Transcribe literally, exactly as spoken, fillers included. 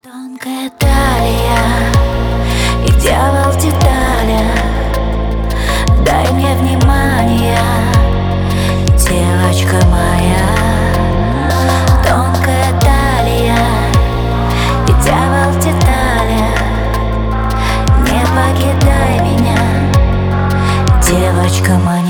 Тонкая талия и дьявол в деталях. Дай мне внимание, девочка моя. Тонкая талия и дьявол в деталях. Не покидай меня, девочка моя.